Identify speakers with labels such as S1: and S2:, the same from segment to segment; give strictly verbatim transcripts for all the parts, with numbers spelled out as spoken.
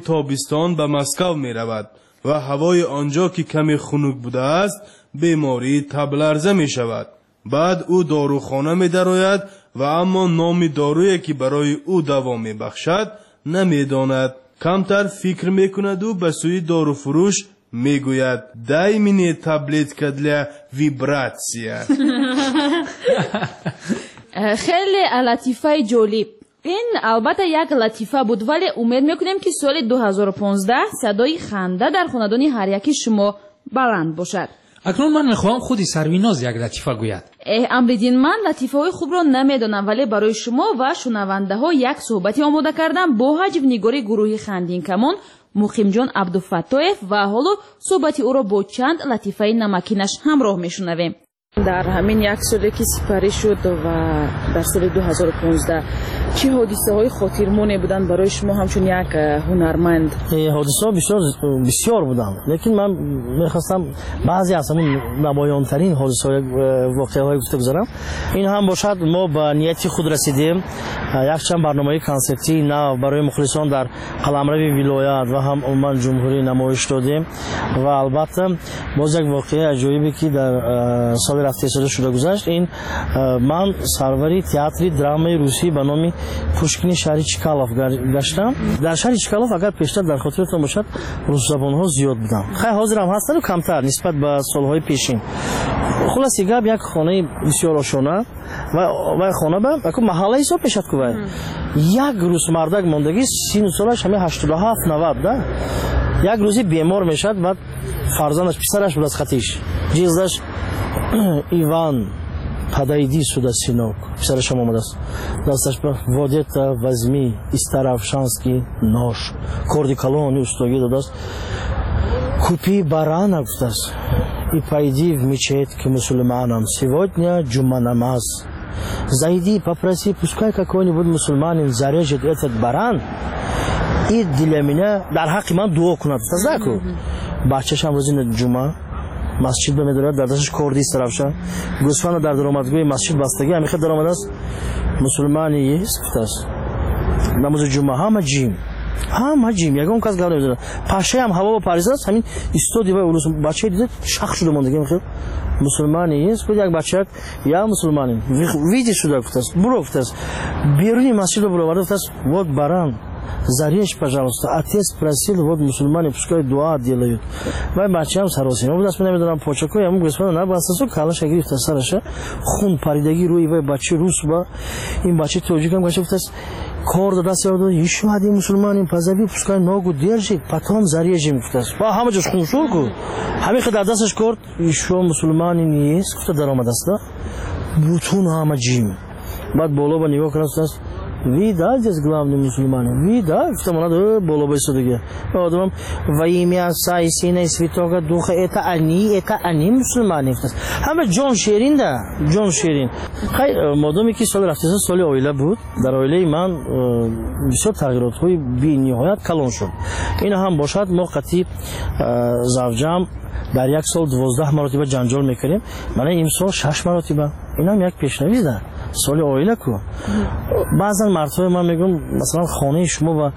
S1: تابستان به مسکو می رود و هوای آنجا که کمی خنک بوده است بیماری تب لرزه می شود. بعد او داروخانه می درآید و اما نام دارویی که برای او دوا می بخشد نمی داند. کمتر فکر می کند و به سوی داروفروش می گوید دای منی تابلتکا для ویبراتسیا.
S2: خیلی لطیفه جالب. این البته یک لطیفه بود ولی امید میکنیم که سال دو هزار و پانزده صدای خنده در خاندان هر یکی شما بلند باشد.
S3: اکنون من میخواهم خودی سرویناز یک لطیفه گوید.
S2: امریدین من لطیفه های خوب را نمیدونم ولی برای شما و شنونده ها یک صحبتی آماده کردم با حجب‌نگاری گروه خندین کمان مقیم جان عبدالفتاح و حالا صحبتی او را با چند لطیفه نمکینش همراه میشنویم. در همین یک سالی که سپری شد و در سال دو هزار و پانزده چه حادثه های خاطرمانی بودن برای شما همچون یک هنرمند؟
S4: حادثه ها بسیار بسیار بودن لیکن من میخواستم بعضی از همون نمایان ترین حادثه های واقعه های گفته گذارم. این هم باشد ما به نیتی خود رسیدیم یک چند برنامه کنسرتی نو برای مخلصان در قلمرو ولایت و هم عموما جمهوری نمایش دادیم و البته باز یک واقعه عجیبی که در سال رفته سال شده گذشت. این من سروری تئاتر درامای روسی به نام پوشکین شهر چکالوف گشتم. در شهر چکالوف اگر پیشتر در خاطرتون باشد روس زبان ها زیاد بودن، خیلی حاضر هم هستن و کمتر نسبت به سالهای پیشین. خلاصی گپ یک خانه بسیار آشنا و و خانه به یک محله حساب میشد که یک روز مردک ماندگی سن سالش همه هشتاد و هفت نود ده یک روزی بیمار میشد و فرزندش پسرش بود از خطیش جیزش ایوان پدایدی سودا سینوک پسرش هم آمده است دستش به وادیتا وزمی استرافشانسکی نوش کردی کلونی استوگی داده است купи барана гуфтас и пойди в мечеть к мусульманам. Сегодня джума намаз. Зайди, попроси, пускай какой-нибудь мусульманин зарежет этот баран и для меня дар ҳаққи ман дуо кунад. Тазаку. Бачашам рӯзи джума масҷид бемедорад дар дасташ корди истарафша гӯсфанда дар даромадгоҳи масҷид бастагӣ ҳамиха даромад аст мусулмани есть гуфтааст намози ҷума ҳама ҷим ҳама ҷим ягон кас гап намезанад пашаам ҳаво ба паризаст ҳамин истоди ва урус бачаи дида шах шуда мондагӣ мехел мусулмани есть гуфт як бачак я мусулманин види сюда гуфтааст буро гуфтааст беруни масҷидро буроварда гуфтааст вот баран зарежь, пожалуйста. Отец просил, вот мусульмане пускай дуа делают. Вай бачам сароси. Мы будем нами почаку, я могу господа на басасу калаша гриф тасараша. Хун паридаги руи вай бачи русба. Им бачи тоджикам гашев тас. Корда даст явда еще один мусульманин позови, пускай ногу держит, потом зарежем тас. Ба хама жаш хунсурку. Хами хада дасташ корд еще мусульманин есть, кто даромад аст да? Бутун хама джим. Бад болоба него красtas. Вида здесь главный мусульманин. Вида, что надо было бы сюда. Потом во имя Отца и Сына и Святого Духа это они, это они мусульмане. Хама Джон Шерин да, Джон Шерин. Хай модоми ки сол рафтаса соли оила буд. Дар оилаи ман бисёр тағйиротҳои бениҳоят калон шуд. Ин ҳам бошад мо қатиб завҷам дар як сол двоздаҳ маротиба ҷанҷол мекардем. Мана имсол шаш маротиба. Инам як пешнавиз да. соли оила ку баъзан мартабе ман мегӯям масалан хонаи шумо ба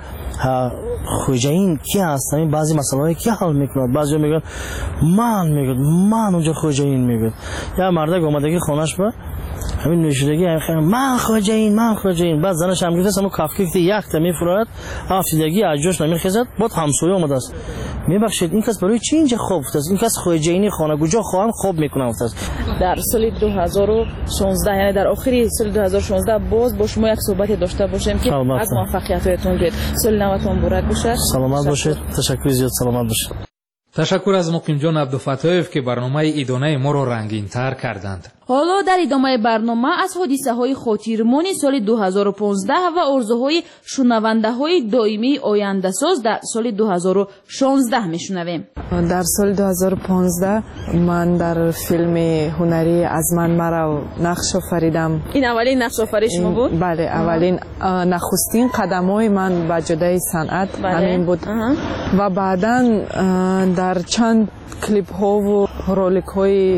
S4: хоҷаин ки аст ҳамин баъзе масъалаҳое ки ҳал мекунад баъзеҳо мегӯянд ман мегӯяд ман онҷо хоҷаин мегӯяд як мардак омадаги хонаш ба ҳамин нӯшидаги ман хоҷаин ман хоҷаин баъд занаш ҳам гирифтааст ҳамон кафкикти якта мефурад ҳафтидаги аз ҷош намехезад бод ҳамсоя омадааст мебахшед ин кас барои чи инҷа хоб гуфтааст ин кас хоҷаини хона куҷо хоҳам хоб мекунам гуфтааст.
S2: дар соли ду ҳазору шонздаҳ яъне дар охири соли ду ҳазору шонздаҳ боз бо шумо як суҳбате дошта бошем ки аз муваффақиятҳоятон гӯед. соли наватон бурак бошад.
S4: саломат бошед. ташаккури зиёд. саломат бошед.
S3: تشکر از مقیم جان عبدالفتاح که برنامه ایدانه ما را رنگین تر کردند.
S2: حالا در ادامه برنامه از حادثه های خاطرمانی سال دو هزار و پانزده و آرزوهای شنونده های دائمی آینده ساز در سال دو هزار و شانزده میشنویم.
S5: در سال دو هزار و پانزده من در فیلم هنری از من مرا نقش آفریدم.
S2: این اولین نقش آفری شما بود؟
S5: بله اولین نخستین قدم‌های من به جدای صنعت همین بود. و بعداً در چند کلیپ ها و رولک های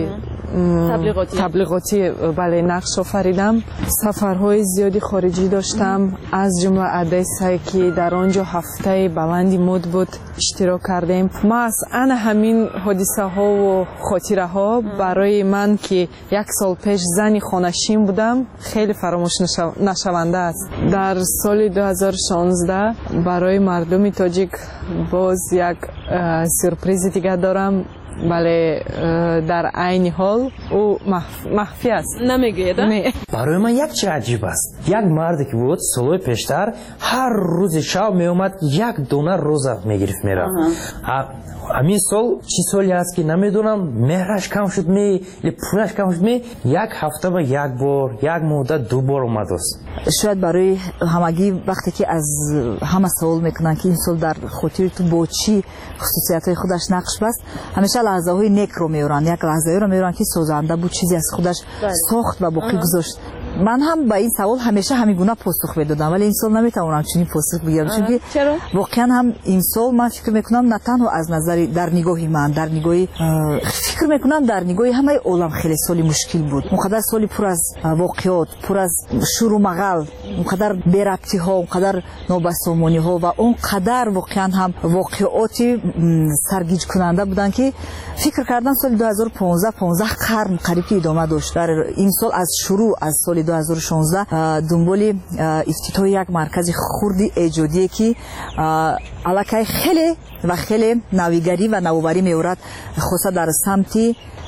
S5: таблиғоти бале нақш офаридам. Сафарҳои зиёди хориҷӣ доштам, аз ҷумла Одессае ки дар он ҷо ҳафтаи баланди мод буд иштирок кардем. Мас ана ҳамин ҳодисаҳо ва хотираҳо барои ман ки як сол пеш зани хонашин будам хеле фаромӯш нашаванда аст. Дар соли ду ҳазору шонздаҳ барои мардуми тоҷик боз як сюрпризи дига дорам. бале дар айни ҳол ӯ махфӣ аст.
S2: Намегӯяд?
S4: барои ман як чиз аҷиб аст. Як марде ки буд солҳои пештар ҳар рӯзи шаб меомад як дона роза мегирифт мерафт. ҳамин сол чӣ соли аст ки намедонам, меҳраш кам шуд ме или пулаш кам шуд ме, як ҳафта ба як бор, як мудда ду бор омадост.
S6: шояд барои ҳамагӣ вақте ки аз ҳама савол мекунанд ки ин сол дар хотири ту бо чӣ хусусиятҳои худаш нақш баст, ҳамеша лаҳзаҳои некро меоранд. Як лаҳзаеро меоранд ки созанда буд, чизе аз худаш сохт ва боқӣ гузошт. ман ҳам ба ин савол ҳамеша ҳамин гуна посух медодам, вале ин сол наметавонам чунин посух бигирам, чунки воқеан ҳам ин сол ман фикр мекунам на танҳо аз назари дар нигоҳи ман, дар нигоҳи фикр мекунам дар нигоҳи ҳамаи олам хеле соли мушкил буд. он қадар соли пур аз воқеот, пур аз шуру мағал, он қадар берабтиҳо, он қадар нобасомониҳо ва он қадар воқеан ҳам воқеоти саргиҷкунанда буданд ки фикр кардам соли ду ҳазору понздаҳ понздаҳ қарн қариб ки идома дошт. дар ин сол аз шурӯъ аз соли ду ҳазору шонздаҳ дунболи ифтитоҳи як маркази хурди эҷодие ки аллакай хеле ва хеле навигарӣ ва навоварӣ меорад, хоса дар самти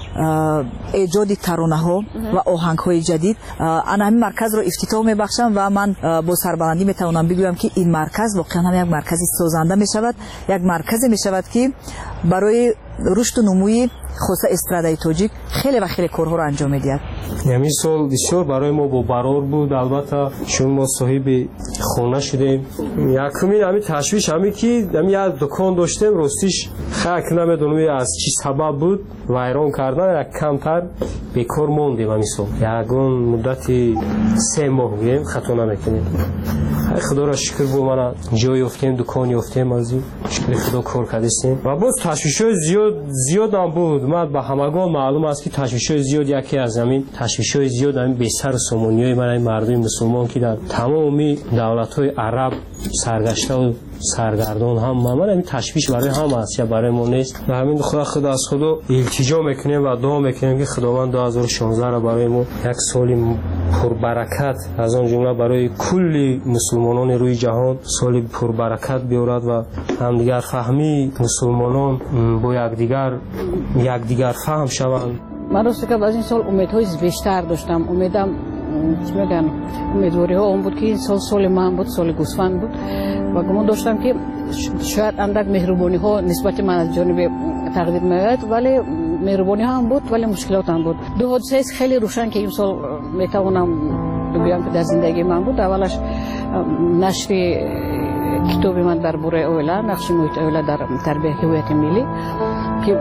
S6: эҷоди таронаҳо ва оҳангҳои ҷадид. ана ҳамин марказро ифтитоҳ мебахшам ва ман бо сарбаландӣ метавонам бигӯям ки ин марказ воқеан ҳам як маркази созанда мешавад, як марказе мешавад ки барои рушду нумӯи хоса эстрадаи тоҷик хеле ва хеле корҳоро анҷом медиҳад.
S7: ҳамин сол бисёр барои мо бобарор буд. албатта чун мо соҳиби хона шудем. якумин ҳамин ташвиш ҳамин ки ҳамин як дукон доштем, ростиш хак намедонам аз чӣ сабаб буд вайрон кардан, як камтар бекор мондем. ҳамин сол ягон муддати се моҳ гӯем хато намекунем. худоро шукр бо мана ҷой ёфтем, дукон ёфтем, аз шукри худо кор кардистем ва боз ташвишҳои зиёд зиёдам буд. ман ба ҳамагон маълум аст ки ташвишҳои зиёд яке аз ҳамин ташвишҳои зиёд ҳамин бесару сомониҳои ман мардуми мусулмон ки дар тамоми давлатҳои араб саргаштаву саргардон ҳам ман ҳамин ташвиш барои ҳама аст, я барои мо нест. ва ҳамин худо худ аз худо илтиҷо мекунем ва дуо мекунем ки худованд ду ҳазору шонздаҳро барои мо як соли пурбаракат, аз он ҷумла барои кулли мусулмонони рӯи ҷаҳон соли пурбаракат биёрад ва ҳамдигар фаҳмии мусулмонон бо якдигар якдигар фаҳм шаванд.
S8: ман рост ки аз ин сол умедҳои бештар доштам. умедам чӣ мегӯям, умедвориҳо он буд ки ин сол соли ман буд, соли гӯсфанд буд ва гумон доштам ки шояд андак меҳрубониҳо нисбати ман аз ҷониби тақдир меояд, вале меҳрубониҳо ҳам буд, вале мушкилот ҳам буд. ду ҳодисаест хеле рӯшан ки ин сол метавонам бигӯям ки дар зиндагии ман буд. аввалаш нашри китоби ман дар бораи оила, нақши муҳити оила дар тарбияи ҳуввияти миллӣ ки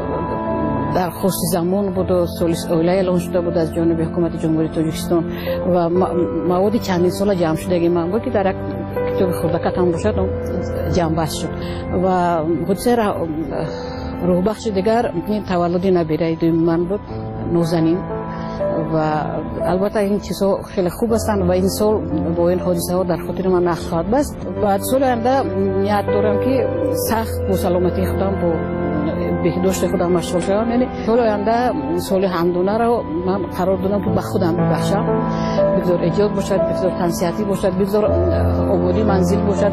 S8: дар хоси замон буду соли оила эълон шуда буд аз ҷониби ҳукумати ҷумҳурии тоҷикистон ва маводи чандин сола ҷамъшудагии ман буд ки дар як китоби хурдакат ҳам бошад ҷамъбаст шуд. ва ҳодисаи рӯҳбахши дигар таваллуди набираи дуюми ман буд, нозанин. ва албатта ин чизҳо хеле хуб ҳастанд ва ин сол бо ин ҳодисаҳо дар хотири ман нақш хоҳад баст. баъд соли оянда ният дорам ки сахт бо саломатии худам бо беҳдошти худам машғул шавам. яъне соли оянда соли ҳамдонаро ман қарор додам ки ба худам бибахшам. бигзор эҷод бошад, бигзор тансиҳатӣ бошад, бигзор ободӣ манзил бошад.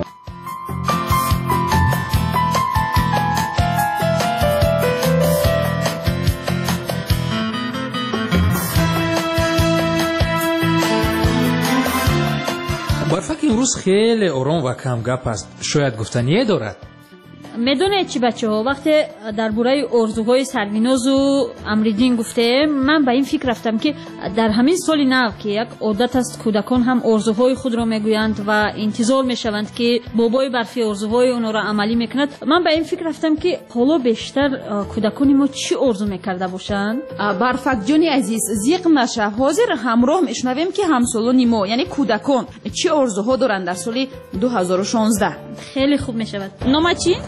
S3: барфаки имрӯз хеле ором ва камгап аст. шояд гуфтание дорад.
S2: медонед чӣ бачаҳо, вақте дар бораи орзуҳои сарвинозу амриддин гуфтем, ман ба ин фикр рафтам ки дар ҳамин соли нав ки як одат аст кӯдакон ҳам орзуҳои худро мегӯянд ва интизор мешаванд ки бобои барфи орзуҳои онҳоро амалӣ мекунад. ман ба ин фикр рафтам ки ҳоло бештар кӯдакони мо чӣ орзу мекарда бошанд.
S9: барфакҷони азиз, зиқ наша, ҳозир ҳамроҳ мешунавем ки ҳамсолони мо яъне кӯдакон чӣ орзуҳо доранд дар соли ду ҳазору шонздаҳ.
S2: хеле хуб мешавад. нома чӣ?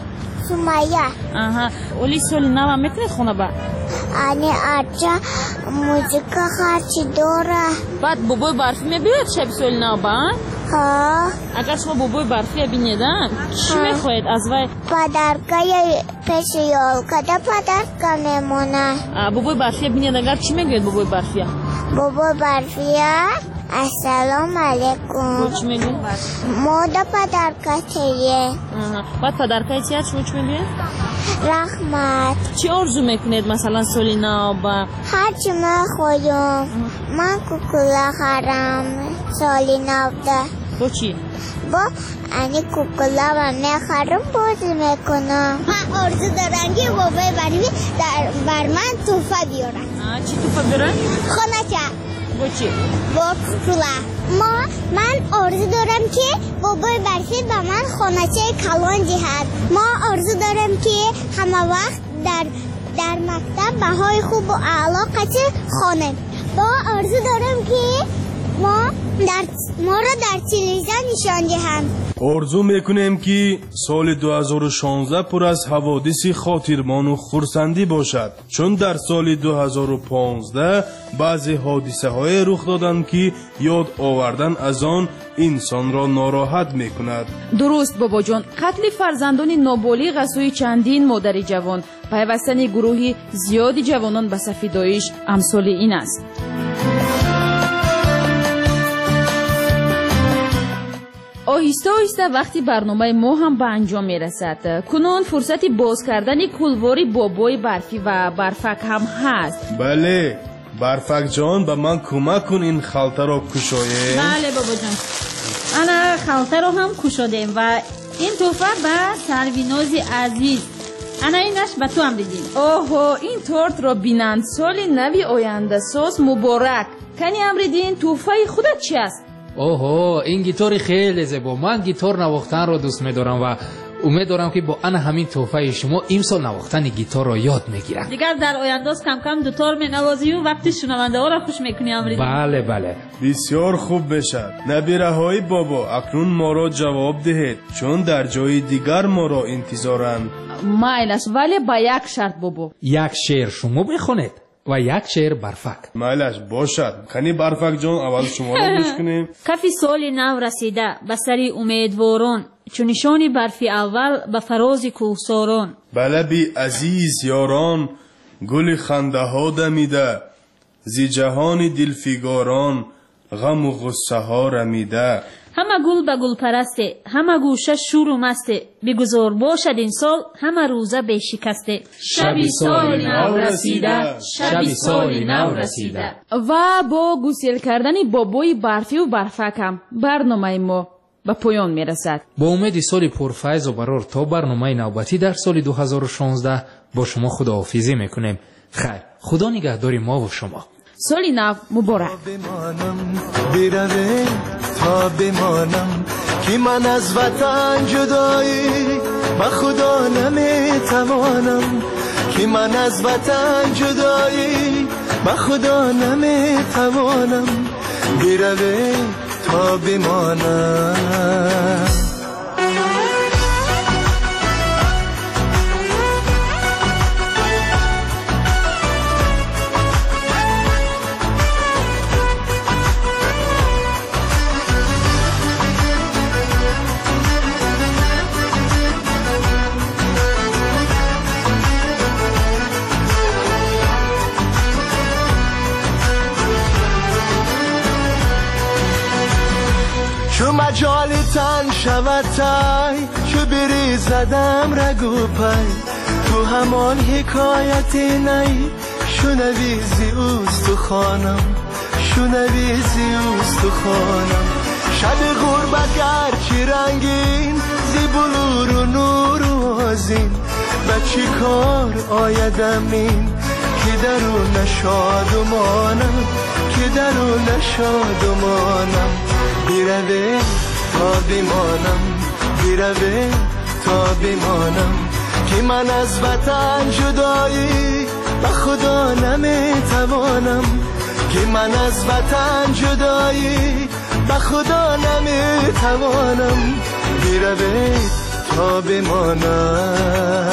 S10: سمیه.
S2: آها ولی سال نو هم میتونید خونه با؟
S10: آنی آجا موزیکا خرچی داره.
S2: بعد بابای برفی میبید شب سال نو با؟
S10: ها.
S2: اگر شما بابای برفی بینیدن چی میخواید از وی؟
S10: پدرکای پیش یالکده پدرکا میمونه.
S2: بابای برفی بینید اگر چی میگوید بابای برفی؟
S10: بابای برفی السلام علیکم.
S2: چی میگوید؟
S10: مودا پدرکا چیه؟
S2: بعد پدرکای چیه چی چی میگوید؟
S10: رحمت.
S2: چی آرزو میکنید مثلا سال نو با؟
S10: هرچی من خوایم. من کوکولا خرم سال نو ده.
S2: با چی؟
S10: با انی کوکولا و میخرم بازی میکنم. من آرزو دارم که بابای برمی در بر من توفه بیارن.
S2: چی توفه بیارن؟
S10: خونه چه؟
S2: با چی؟
S10: با کوکولا. ما من آرزو دارم که بابای برفی به من خونه چه کلان جهد. ما آرزو دارم که همه وقت در در مکتب بهای خوب و اعلا قچه خانه. با آرزو دارم که ما در ما را در تلویزیون نشان دهند.
S1: آرزو میکنیم که سال دو هزار و شانزده پر از حوادث خاطرمان و خرسندی باشد، چون در سال دو هزار و پانزده بعضی حادثه های رخ دادند که یاد آوردن از آن انسان را ناراحت میکند.
S2: درست بابا جان، قتل فرزندان نابالغ از سوی چندین مادر جوان، پیوستن گروهی زیادی جوانان به صف داعش امثال این است. آهسته آهسته وقتی برنامه ما هم به انجام می رسد، کنون فرصت باز کردن کلواری بابای برفی و برفک هم هست.
S1: بله برفک جان، به من کمک کن این خلطه را کشایه.
S9: بله بابا جان، انا خلطه را هم کشادیم و این تحفه به سرویناز عزیز، انا اینش به تو هم دیدیم.
S2: اوهو، این تورت را بینند سال نوی آینده ساز مبارک. کنی امریدین تحفه خودت چی است؟
S3: اوهو، این گیتار خیلی زیبا. من گیتار نواختن رو دوست می‌دارم و امید دارم که با انا همین تحفه شما امسال نواختن گیتار رو یاد میگیرم.
S9: دیگر در آینده کم کم دوتار مینوازی و وقتی شنونده ها را خوش میکنی امریدین.
S3: بله بله.
S1: بسیار خوب بشد. نبیره های بابا، اکنون ما را جواب دهید، چون در جای دیگر ما را انتظارند.
S2: مایل است، ولی با یک شرط بابا.
S3: یک شعر شما بخونید و یک شعر برفک.
S1: مایلش باشد. خنی برفک جان اول شما را بشکنیم.
S9: کف سال نو رسیده به سری امیدواران، چون نشانی برفی اول به فراز کوهساران.
S1: بله بی عزیز یاران، گل خنده ها دمیده، زی جهان دلفگاران غم و غصه ها رمیده.
S9: همه گل به گل پرسته، همه گوشه شور و مسته، بگذار باشد این سال همه روزه به شکسته.
S2: شبی سال نو رسیده، شبی سال نو رسیده. و با گسیل کردن بابای برفی و برفکم برنامه ما به پایان میرسد.
S3: با امید سال پرفیض و برار تا برنامه نوبتی در سال دو هزار و شانزده با شما خداحافظی میکنیم. خیر، خدا نگهداری ما و شما.
S2: سال نو مبارک.
S11: بیروه تا بمانم که من از وطن جدایی با خدا نمیتوانم، که من از وطن جدایی با خدا نمیتوانم. بیروه تا بمانم. چو مجال تن شود تای، چو بری زدم رگو پای، تو همان حکایتی نی، شنوی زی اوست تو خانم، شنوی زی اوست تو خانم. شب غربت گرچی رنگین، زی بلور و نور و آزین، به چی کار آیدم این که درو نشاد و مانم، که درو نشاد و مانم. بیروه تا بمانم، بیروه تا بمانم، که من از وطن جدایی به خدا نمیتوانم، که من از وطن جدایی به خدا نمیتوانم. بیروه تا تنها بمانم.